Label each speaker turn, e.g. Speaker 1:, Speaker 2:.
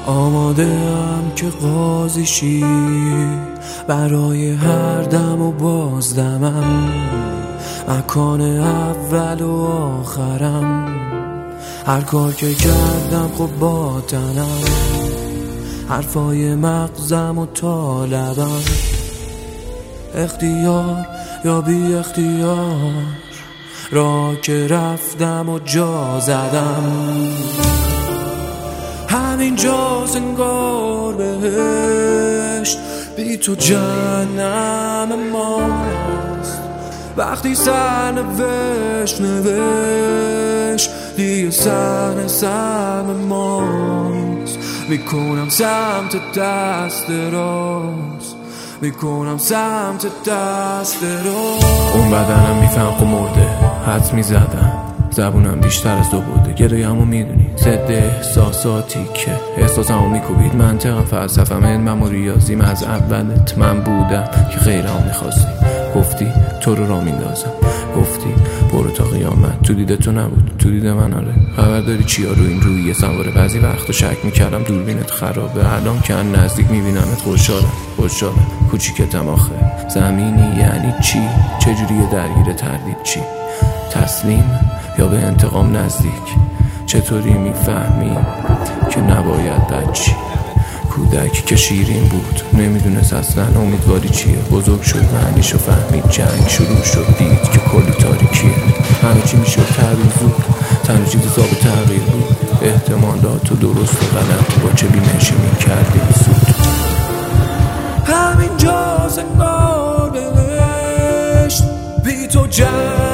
Speaker 1: آماده‌ام که قاضی شی برای هر دم و بازدمم، مکان اول و آخرم، هر کار که کردم خب با تنم، حرفای مغزم و طالبم، اختیار یا بی اختیار، راه که رفتم و جا زدم، همین جاست انگار بهشت، بی تو جهنم ماست، وقتی سرنوشت نوشت دیگه سرم ماست، میکنم سمت دست راست، میکنم سمت دست راست.
Speaker 2: اون بدنم میفهم خب مرده، حد میزدم زبونم بیشتر از دو بوده، گرایمو میدونی ضد احساساتی که احساسمو میکوبید، منطقم فلسفم علمم و ریاضیم از اولت من بودم که غیرمو میخواستی، گفتی تو رو را میندازم، گفتی برو تا قیامت، تو دیده تو نبود تو دیده من آره، خبر داری چیا رو این رویه سواره، بعضی وقتا شک میکردم دوربینت خرابه، الان که نزدیک میبینمت خوشحالم کوچیکتم آخه، زمینی یعنی چی؟ چجوریه درگیر تردید چی؟ تسلیم یا به انتقام نزدیک؟ چطوری میفهمی که نباید بچی؟ کودک که شیرین بود نمیدونست اصلا امیدواری چیه، بزرگ شد معنیشو فهمید، جنگ شروع شد دید که کلی تاریکیه، همه چی میشد تغییر زود، تنها چیز حساب تغییر بود، احتمالات و درست و غلط با چه بیمشی میکردی زود.
Speaker 1: همین جا انگار بهشت، بی تو